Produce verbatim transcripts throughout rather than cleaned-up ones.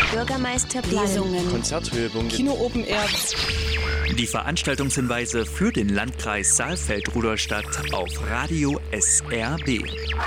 Bürgermeisterplan, Lesungen, Konzerthöhepunkte, Kino Open Air. Die Veranstaltungshinweise für den Landkreis Saalfeld-Rudolstadt auf Radio S R B.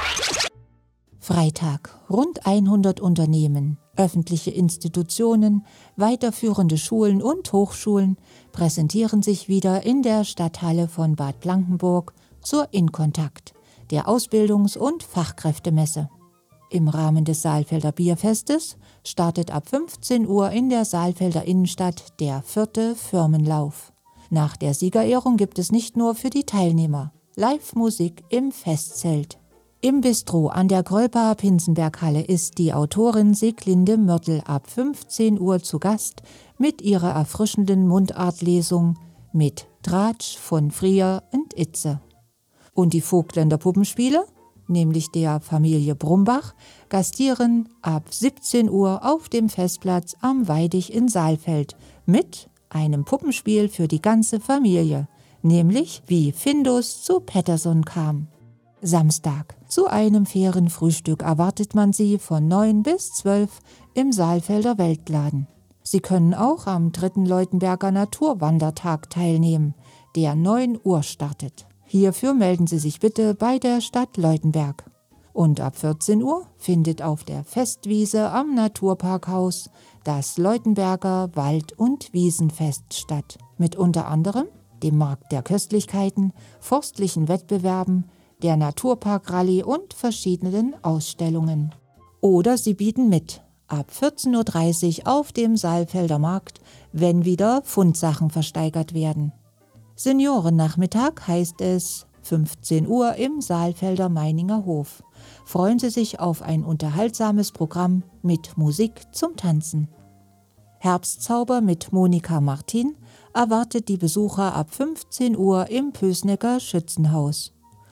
Freitag. Rund hundert Unternehmen, öffentliche Institutionen, weiterführende Schulen und Hochschulen präsentieren sich wieder in der Stadthalle von Bad Blankenburg zur InContakt, der Ausbildungs- und Fachkräftemesse. Im Rahmen des Saalfelder Bierfestes startet ab fünfzehn Uhr in der Saalfelder Innenstadt der vierte Firmenlauf. Nach der Siegerehrung gibt es nicht nur für die Teilnehmer Live-Musik im Festzelt. Im Bistro an der Grölpaar-Pinsenberg-Halle ist die Autorin Sieglinde Mörtel ab fünfzehn Uhr zu Gast mit ihrer erfrischenden Mundartlesung mit Tratsch von Frier und Itze. Und die Vogtländer Puppenspiele, nämlich der Familie Brumbach, gastieren ab siebzehn Uhr auf dem Festplatz am Weidich in Saalfeld mit einem Puppenspiel für die ganze Familie, nämlich wie Findus zu Pettersson kam. Samstag. Zu einem fairen Frühstück erwartet man sie von neun bis zwölf im Saalfelder Weltladen. Sie können auch am dritten Leutenberger Naturwandertag teilnehmen, der neun Uhr startet. Hierfür melden Sie sich bitte bei der Stadt Leutenberg. Und ab vierzehn Uhr findet auf der Festwiese am Naturparkhaus das Leutenberger Wald- und Wiesenfest statt. Mit unter anderem dem Markt der Köstlichkeiten, forstlichen Wettbewerben, der Naturpark-Rallye und verschiedenen Ausstellungen. Oder Sie bieten mit ab vierzehn Uhr dreißig auf dem Saalfelder Markt, wenn wieder Fundsachen versteigert werden. Seniorennachmittag heißt es fünfzehn Uhr im Saalfelder Meininger Hof. Freuen Sie sich auf ein unterhaltsames Programm mit Musik zum Tanzen. Herbstzauber mit Monika Martin erwartet die Besucher ab fünfzehn Uhr im Pösnecker Schützenhaus.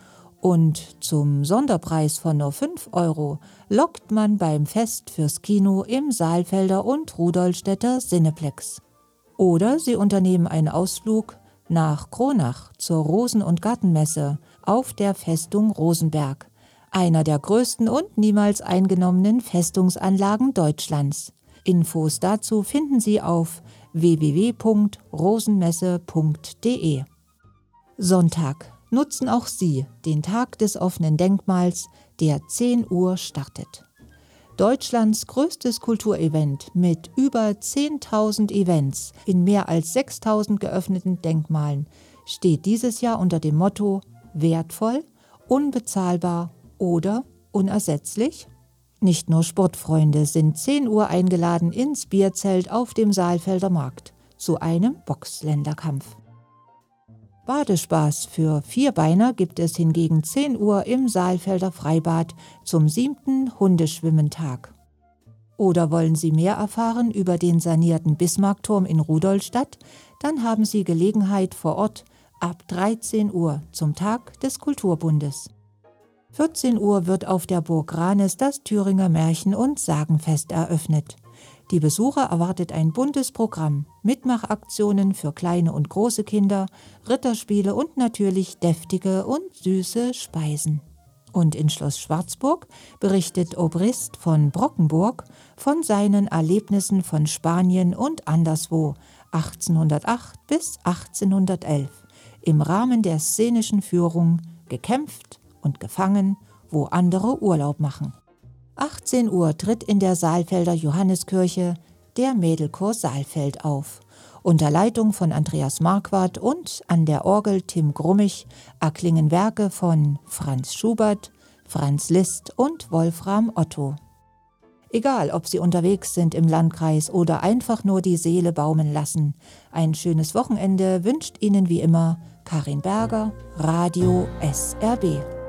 Und zum Sonderpreis von nur fünf Euro lockt man beim Fest fürs Kino im Saalfelder und Rudolstädter Cineplex. Oder Sie unternehmen einen Ausflug nach Kronach zur Rosen- und Gartenmesse auf der Festung Rosenberg, einer der größten und niemals eingenommenen Festungsanlagen Deutschlands. Infos dazu finden Sie auf w w w punkt rosenmesse punkt d e. Sonntag. Nutzen auch Sie den Tag des offenen Denkmals, der zehn Uhr startet. Deutschlands größtes Kulturevent mit über zehntausend Events in mehr als sechstausend geöffneten Denkmalen steht dieses Jahr unter dem Motto wertvoll, unbezahlbar oder unersetzlich. Nicht nur Sportfreunde sind zehn Uhr eingeladen ins Bierzelt auf dem Saalfelder Markt zu einem Boxländerkampf. Badespaß für Vierbeiner gibt es hingegen zehn Uhr im Saalfelder Freibad zum siebten Hundeschwimmentag. Oder wollen Sie mehr erfahren über den sanierten Bismarckturm in Rudolstadt? Dann haben Sie Gelegenheit vor Ort ab dreizehn Uhr zum Tag des Kulturbundes. vierzehn Uhr wird auf der Burg Ranes das Thüringer Märchen- und Sagenfest eröffnet. Die Besucher erwartet ein buntes Programm, Mitmachaktionen für kleine und große Kinder, Ritterspiele und natürlich deftige und süße Speisen. Und in Schloss Schwarzburg berichtet Obrist von Brockenburg von seinen Erlebnissen von Spanien und anderswo achtzehnhundertacht bis achtzehnhundertelf im Rahmen der szenischen Führung Gekämpft und gefangen, wo andere Urlaub machen. achtzehn Uhr tritt in der Saalfelder Johanneskirche der Mädelchor Saalfeld auf. Unter Leitung von Andreas Marquardt und an der Orgel Tim Grummig erklingen Werke von Franz Schubert, Franz Liszt und Wolfram Otto. Egal, ob Sie unterwegs sind im Landkreis oder einfach nur die Seele baumeln lassen, ein schönes Wochenende wünscht Ihnen wie immer Karin Berger, Radio S R B.